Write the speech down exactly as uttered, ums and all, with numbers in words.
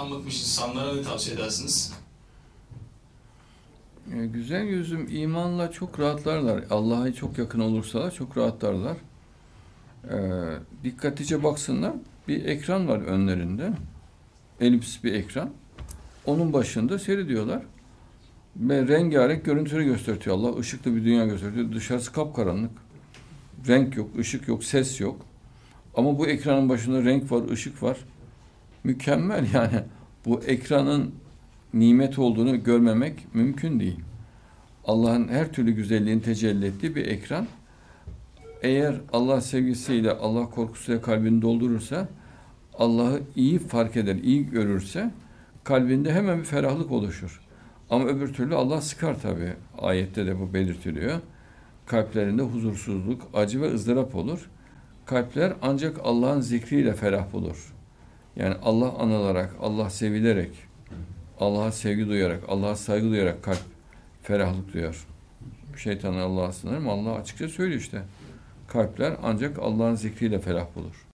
yüzünden bıkmış insanlara ne tavsiye edersiniz? E, güzel yüzüm imanla çok rahatlarlar. Allah'a çok yakın olursalar çok rahatlarlar. E, dikkatlice baksınlar. Bir ekran var önlerinde. Elips bir ekran. Onun başında seyrediyorlar. Ve rengarenk görüntüleri gösteriyor Allah. Işıklı bir dünya gösteriyor. Dışarısı kapkaranlık. Renk yok, ışık yok, ses yok. Ama bu ekranın başında renk var, ışık var. Mükemmel yani. Bu ekranın nimet olduğunu görmemek mümkün değil. Allah'ın her türlü güzelliğini tecelli ettiği bir ekran. Eğer Allah sevgisiyle, Allah korkusuyla kalbini doldurursa, Allah'ı iyi fark eder, iyi görürse, kalbinde hemen bir ferahlık oluşur. Ama öbür türlü Allah sıkar tabii. Ayette de bu belirtiliyor. Kalplerinde huzursuzluk, acı ve ızdırap olur. Kalpler ancak Allah'ın zikriyle ferah bulur. Yani Allah anılarak, Allah sevilerek, Allah'a sevgi duyarak, Allah'a saygı duyarak kalp ferahlık duyar. Şeytanı Allah'a sınırım. Allah açıkça söylüyor işte. Kalpler ancak Allah'ın zikriyle ferah bulur.